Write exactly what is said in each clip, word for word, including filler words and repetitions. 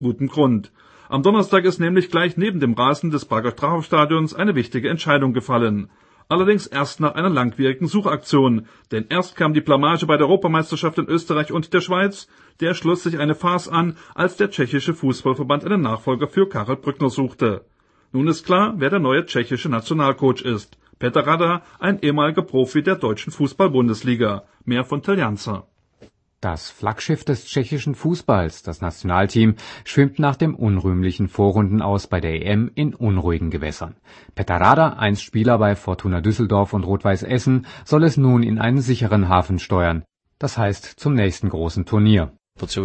gutem Grund. Am Donnerstag ist nämlich gleich neben dem Rasen des Prager Strachov-Stadions eine wichtige Entscheidung gefallen. Allerdings erst nach einer langwierigen Suchaktion, denn erst kam die Blamage bei der Europameisterschaft in Österreich und der Schweiz, der schloss sich eine Farce an, als der tschechische Fußballverband einen Nachfolger für Karel Brückner suchte. Nun ist klar, wer der neue tschechische Nationalcoach ist. Petr Rada, ein ehemaliger Profi der deutschen Fußball-Bundesliga. Mehr von Tel Janzer. Das Flaggschiff des tschechischen Fußballs, das Nationalteam, schwimmt nach dem unrühmlichen Vorrundenaus bei der E M in unruhigen Gewässern. Petr Rada, einst Spieler bei Fortuna Düsseldorf und Rot-Weiß Essen, soll es nun in einen sicheren Hafen steuern. Das heißt zum nächsten großen Turnier.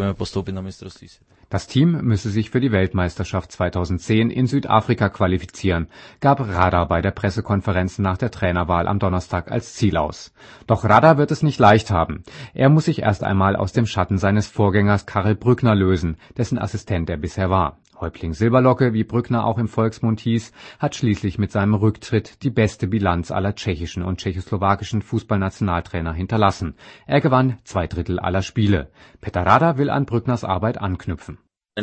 Das Team müsse sich für die Weltmeisterschaft zweitausendzehn in Südafrika qualifizieren, gab Rada bei der Pressekonferenz nach der Trainerwahl am Donnerstag als Ziel aus. Doch Rada wird es nicht leicht haben. Er muss sich erst einmal aus dem Schatten seines Vorgängers Karel Brückner lösen, dessen Assistent er bisher war. Häuptling Silberlocke, wie Brückner auch im Volksmund hieß, hat schließlich mit seinem Rücktritt die beste Bilanz aller tschechischen und tschechoslowakischen Fußballnationaltrainer hinterlassen. Er gewann zwei Drittel aller Spiele. Petr Rada will an Brückners Arbeit anknüpfen.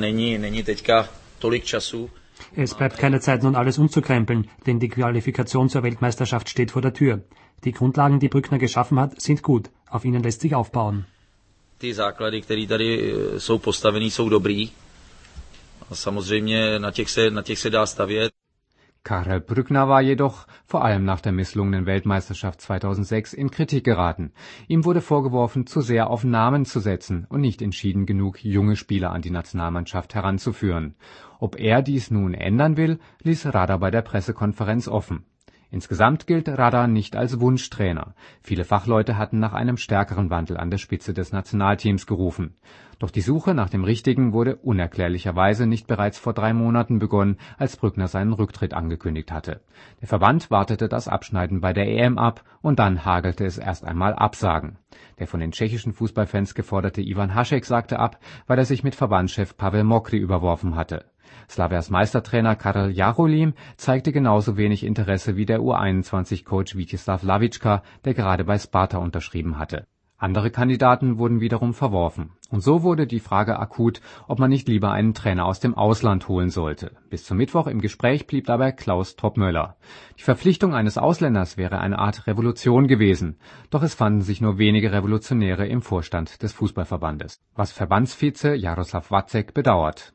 Es bleibt keine Zeit, nun alles umzukrempeln, denn die Qualifikation zur Weltmeisterschaft steht vor der Tür. Die Grundlagen, die Brückner geschaffen hat, sind gut. Auf ihnen lässt sich aufbauen. Die základy, které tady jsou postavený, jsou dobrý. Samozřejmě na těch se, na těch se dá stavět. Karel Brückner war jedoch, vor allem nach der misslungenen Weltmeisterschaft zweitausendsechs, in Kritik geraten. Ihm wurde vorgeworfen, zu sehr auf Namen zu setzen und nicht entschieden genug junge Spieler an die Nationalmannschaft heranzuführen. Ob er dies nun ändern will, ließ Rada bei der Pressekonferenz offen. Insgesamt gilt Rada nicht als Wunschtrainer. Viele Fachleute hatten nach einem stärkeren Wandel an der Spitze des Nationalteams gerufen. Doch die Suche nach dem Richtigen wurde unerklärlicherweise nicht bereits vor drei Monaten begonnen, als Brückner seinen Rücktritt angekündigt hatte. Der Verband wartete das Abschneiden bei der E M ab und dann hagelte es erst einmal Absagen. Der von den tschechischen Fußballfans geforderte Ivan Hašek sagte ab, weil er sich mit Verbandschef Pavel Mokry überworfen hatte. Slavias Meistertrainer Karel Jáchymov zeigte genauso wenig Interesse wie der U einundzwanzig-Coach Vítězslav Lavička, der gerade bei Sparta unterschrieben hatte. Andere Kandidaten wurden wiederum verworfen. Und so wurde die Frage akut, ob man nicht lieber einen Trainer aus dem Ausland holen sollte. Bis zum Mittwoch im Gespräch blieb dabei Klaus Toppmöller. Die Verpflichtung eines Ausländers wäre eine Art Revolution gewesen. Doch es fanden sich nur wenige Revolutionäre im Vorstand des Fußballverbandes. Was Verbandsvize Jaroslav Vacek bedauert.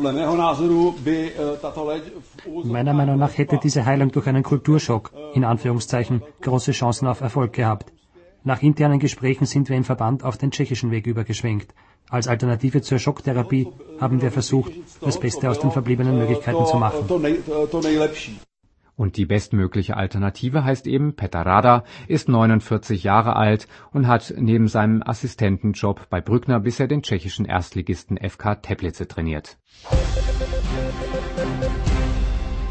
Meiner Meinung nach hätte diese Heilung durch einen Kulturschock, in Anführungszeichen, große Chancen auf Erfolg gehabt. Nach internen Gesprächen sind wir im Verband auf den tschechischen Weg übergeschwenkt. Als Alternative zur Schocktherapie haben wir versucht, das Beste aus den verbliebenen Möglichkeiten zu machen. Und die bestmögliche Alternative heißt eben, Petr Rada ist neunundvierzig Jahre alt und hat neben seinem Assistentenjob bei Brückner bisher den tschechischen Erstligisten F K Teplice trainiert.